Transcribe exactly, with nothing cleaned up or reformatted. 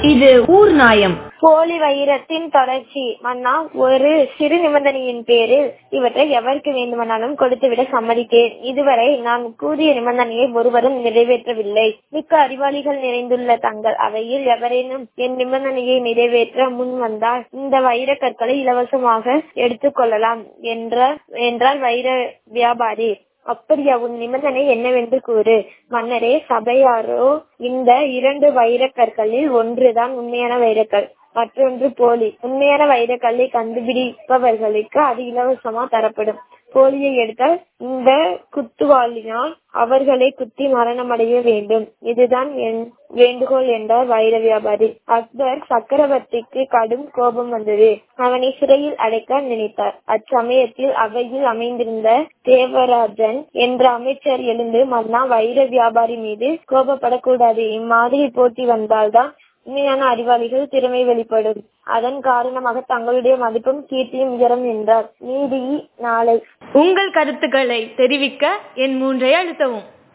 இது ஊர் நாயம். போலி வைரத்தின் தொடர்ச்சி. மன்னா, ஒரு சிறு நிபந்தனையின் பேரில் இவற்றை எவருக்கு வேண்டுமானாலும் கொடுத்துவிட சம்மதித்தேன். இதுவரை நான் கூறிய நிபந்தனையை ஒருவரும் நிறைவேற்றவில்லை. மிக்க அறிவாளிகள் நிறைந்துள்ள தங்கள் அவையில் எவரேனும் என் நிபந்தனையை நிறைவேற்ற முன் வந்தால் இந்த வைர கற்களை இலவசமாக எடுத்துக் கொள்ளலாம் என்றார் வைர வியாபாரி. அப்படியா, உன் நிபந்தனை என்னவென்று கூறு. மன்னரே, சபையாரோ, இந்த இரண்டு வைரக்கற்களில் ஒன்றுதான் உண்மையான வைரக்கல், மற்றொன்று போலி. உண்மையான வைரக்கல்லை கண்டுபிடிப்பவர்களுக்கு அது இலவசமா தரப்படும். போலியை எடுத்தால் இந்த குத்துவாளினால் அவர்களை குத்தி மரணமடைய வேண்டும். இதுதான் என் வேண்டுகோள் என்றார் வைர வியாபாரி. அக்பர் சக்கரவர்த்திக்கு கடும் கோபம் வந்தது. அவனை சிறையில் அடைக்க நினைத்தார். அச்சமயத்தில் அவையில் அமைந்திருந்த தேவராஜன் என்ற அமைச்சர் எழுந்து, மன்னா, வைர வியாபாரி மீது கோபப்படக்கூடாது. இம்மாதிரி போட்டி வந்தால்தான் உண்மையான அறிவாளிகள் திறமை வெளிப்படும். அதன் காரணமாக தங்களுடைய மதிப்பும் கீர்த்தியும் உயரும் என்றார். நீதி நாளை. உங்கள் கருத்துக்களை தெரிவிக்க என் மூன்றை அழுத்தவும்.